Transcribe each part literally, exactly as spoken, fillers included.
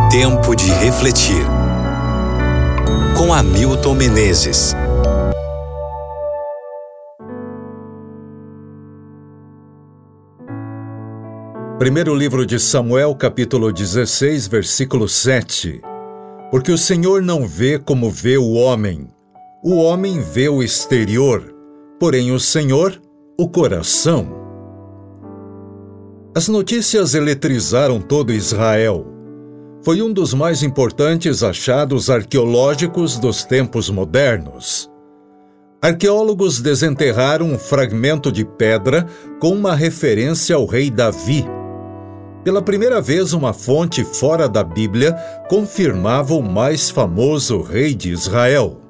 Tempo de refletir. Com Hamilton Menezes. Primeiro livro de Samuel, capítulo dezesseis, versículo sete. Porque o Senhor não vê como vê o homem. O homem vê o exterior, porém o Senhor, o coração. As notícias eletrizaram todo Israel. Foi um dos mais importantes achados arqueológicos dos tempos modernos. Arqueólogos desenterraram um fragmento de pedra com uma referência ao rei Davi. Pela primeira vez, uma fonte fora da Bíblia confirmava o mais famoso rei de Israel.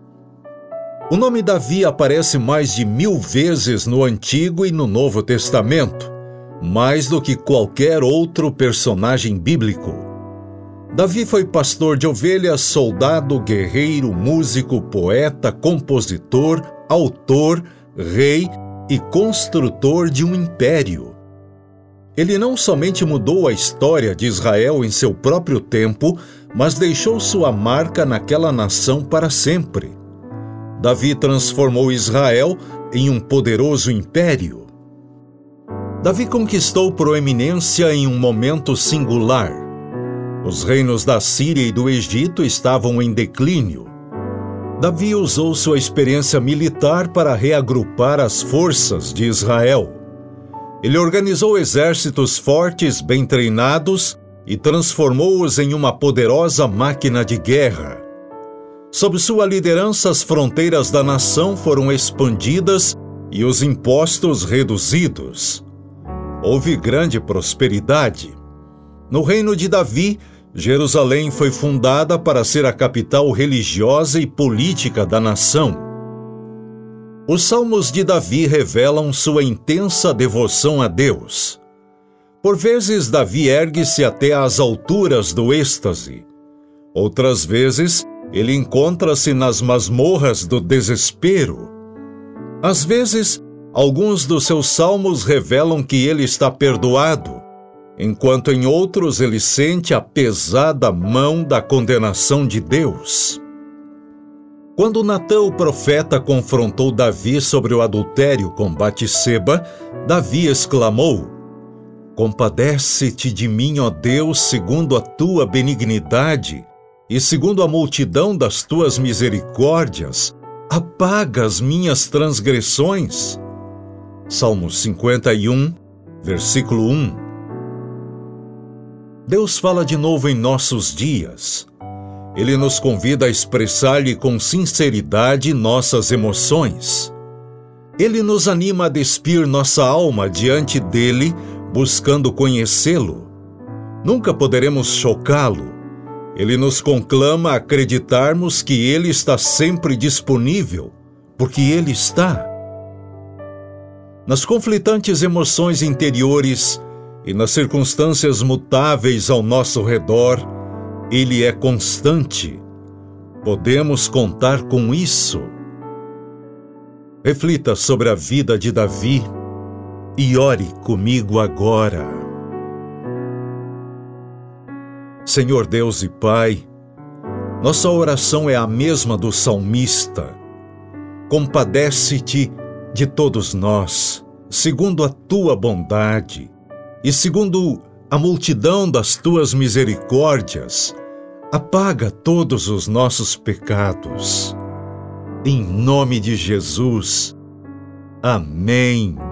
O nome Davi aparece mais de mil vezes no Antigo e no Novo Testamento, mais do que qualquer outro personagem bíblico. Davi foi pastor de ovelhas, soldado, guerreiro, músico, poeta, compositor, autor, rei e construtor de um império. Ele não somente mudou a história de Israel em seu próprio tempo, mas deixou sua marca naquela nação para sempre. Davi transformou Israel em um poderoso império. Davi conquistou proeminência em um momento singular. Os reinos da Síria e do Egito estavam em declínio. Davi usou sua experiência militar para reagrupar as forças de Israel. Ele organizou exércitos fortes, bem treinados, e transformou-os em uma poderosa máquina de guerra. Sob sua liderança, as fronteiras da nação foram expandidas e os impostos reduzidos. Houve grande prosperidade. No reino de Davi, Jerusalém foi fundada para ser a capital religiosa e política da nação. Os Salmos de Davi revelam sua intensa devoção a Deus. Por vezes, Davi ergue-se até às alturas do êxtase. Outras vezes, ele encontra-se nas masmorras do desespero. Às vezes, alguns dos seus salmos revelam que ele está perdoado, enquanto em outros ele sente a pesada mão da condenação de Deus. Quando Natã, o profeta, confrontou Davi sobre o adultério com Batseba, Davi exclamou: "Compadece-te de mim, ó Deus, segundo a tua benignidade, e segundo a multidão das tuas misericórdias, apaga as minhas transgressões." Salmo cinquenta e um, versículo um. Deus fala de novo em nossos dias. Ele nos convida a expressar-lhe com sinceridade nossas emoções. Ele nos anima a despir nossa alma diante dele, buscando conhecê-lo. Nunca poderemos chocá-lo. Ele nos conclama a acreditarmos que ele está sempre disponível, porque ele está. Nas conflitantes emoções interiores e nas circunstâncias mutáveis ao nosso redor, ele é constante. Podemos contar com isso. Reflita sobre a vida de Davi e ore comigo agora. Senhor Deus e Pai, nossa oração é a mesma do salmista. Compadece-te de todos nós, segundo a tua bondade, e segundo a multidão das tuas misericórdias, apaga todos os nossos pecados. Em nome de Jesus. Amém.